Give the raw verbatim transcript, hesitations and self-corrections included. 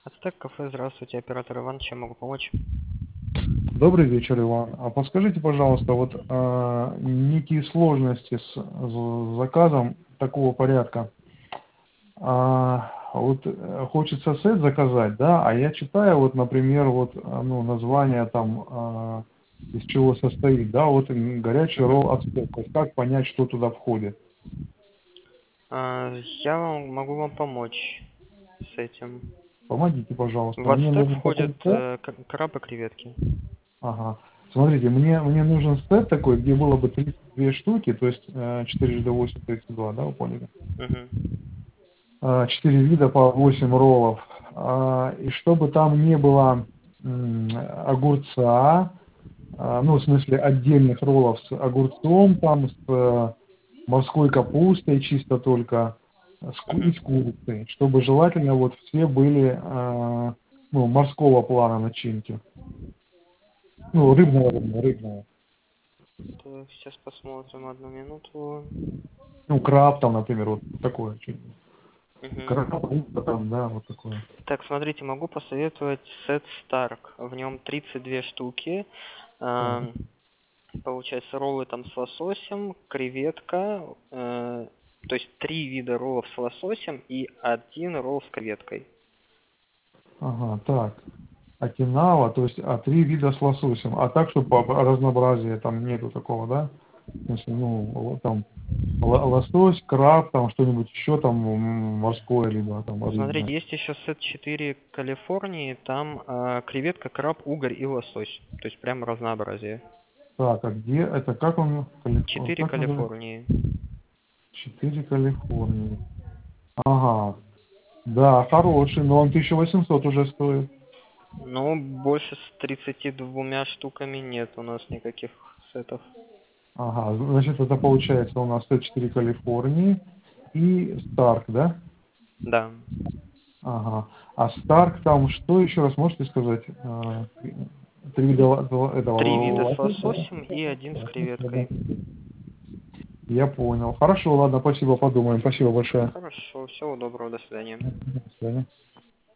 Ацтек кафе, здравствуйте, оператор Иван, чем могу помочь? Добрый вечер, Иван. А подскажите, пожалуйста, вот а, некие сложности с з- заказом такого порядка. А, вот э, хочется сет заказать, да, а я читаю, вот, например, вот, а, ну, название там, а, из чего состоит, да, вот м, горячий Мгм. ролл ацтек. Вот как понять, что туда входит? А, я вам могу вам помочь с этим. Помогите, пожалуйста. В Мне ацтек нужен входят такой сет. э, к- краб и креветки. Ага. Смотрите, мне, мне нужен сет такой, где было бы тридцать две штуки, то есть э, четыре на восемь, тридцать два, да, вы поняли? Мгм. а, четыре вида по восемь роллов. А, И чтобы там не было м, огурца, а, ну, в смысле отдельных роллов с огурцом, там, с э, морской капустой чисто только, с ку- и Мгм. с курицей, чтобы желательно вот все были а, ну, морского плана начинки. Ну, рыбного, рыбного, рыбного. Так, сейчас посмотрим одну минуту. Ну, краб там, например, вот такое что-нибудь. Мгм. Краб, рыба там, да, вот такое. Так, смотрите, могу посоветовать сет Старк. В нем тридцать две штуки. Так. Ам, Получается, роллы там с лососем, креветка, э, то есть три вида роллов с лососем и один ролл с креветкой. Ага, так. Окинава, то есть, а три вида с лососем. А так, чтобы по разнообразия там нету такого, да? В смысле, ну, вот там л- лосось, краб, там что-нибудь еще там м, морское, либо там рыбное. Смотрите, есть еще сет четыре Калифорнии, там а, креветка, краб, угорь и лосось. То есть прям разнообразие. Так, а где это, как он, Калиф- четыре как называется? Калифорнии. Четыре Калифорнии. Ага, да, хороший, но он тысяча восемьсот уже стоит. Но больше с тридцатью двумя штуками нет у нас никаких сетов. Ага, значит, это получается у нас четыре Калифорнии и Старк, да? Да. Ага. А Старк там что еще раз можете сказать? А, Три вида ла- ла- этого Три вида с лосося? лососем и один с Да. креветкой. Я понял. Хорошо, ладно, спасибо, подумаем. Спасибо большое. Хорошо, всего доброго, до свидания. До свидания.